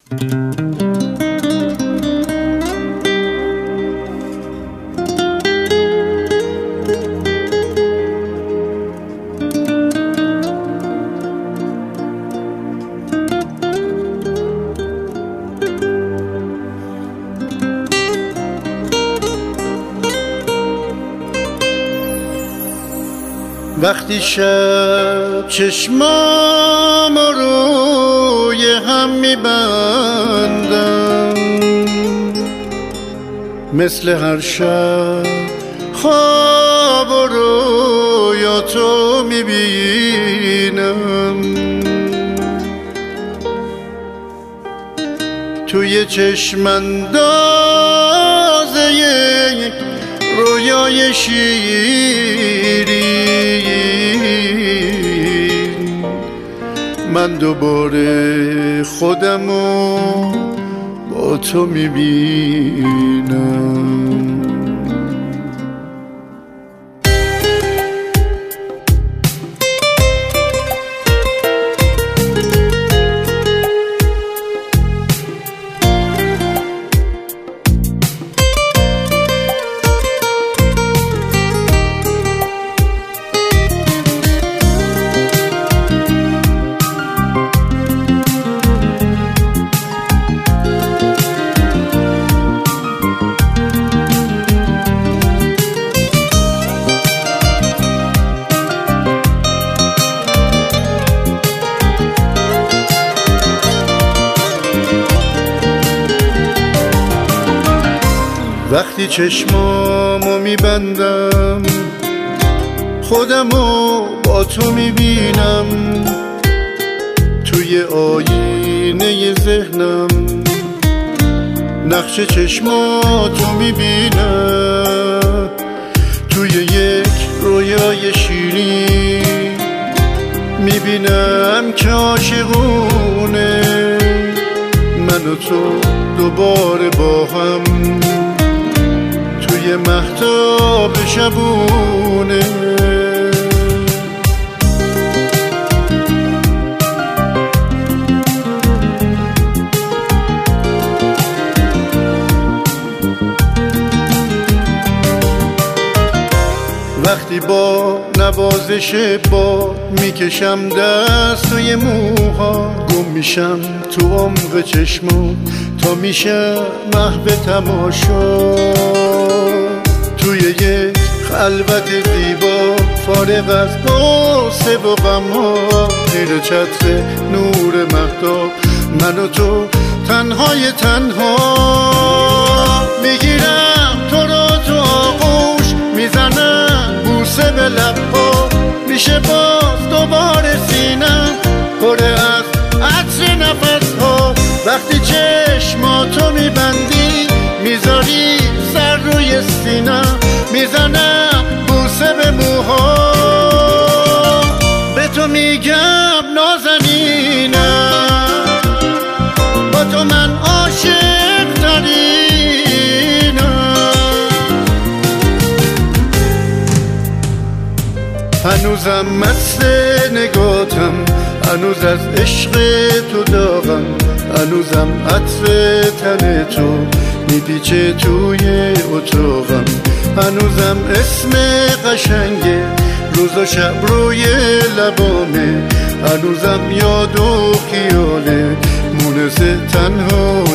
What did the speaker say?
وقتی شب چشمام روی هم میبندم، مثل هر شب خواب و رویا تو میبینم. توی چشم اندازه یک رویای شیرین من دوباره خودمو با تو میبینم. وقتی چشمامو میبندم خودمو با تو میبینم، توی آینه ذهنم نقش چشماتو میبینم. توی یک رویای شیرین میبینم که عاشقونه من و تو دوباره با هم توی مهتاب شبونه. وقتی با نوازش با میکشم دست توی موها، گم میشم تو عمق چشمو تا میشه محو تماشا. توی یک خلوت زیبا فارغ از غصه و غم‌ها، زیر چتر نور مهتاب من و تو تنهای تنها. میگیرم تو رو تو آغوش، میزنم بوسه به لب‌ها، میشه باز دوباره سینم پر از عطر نفس‌ها. وقتی چشماتو میبندی میذاری سر روی سینم، میزنم بوسه به موها، به تو میگم نازنینم، با تو من عاشق ترینم. هنوزم مست نگاتم، هنوز از عشق تو داغم، هنوزم عطر تن تو میپیچه توی اتاقم، هنوزم اسم قشنگ روز و شب روی لبامه، هنوزم یاد و خیاله مونس تنها